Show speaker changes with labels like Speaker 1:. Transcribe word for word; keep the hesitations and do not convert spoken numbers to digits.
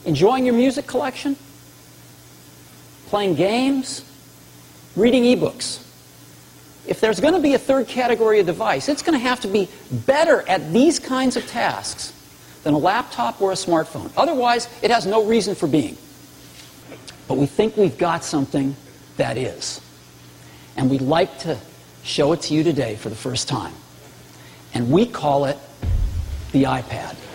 Speaker 1: Enjoying your music collection? Playing games? Reading ebooks? If there's going to be a third category of device, it's going to have to be better at these kinds of tasks than a laptop or a smartphone. Otherwise, it has no reason for being. But we think we've got something that is. And we'd like to show it to you today for the first time. And we call it the iPad.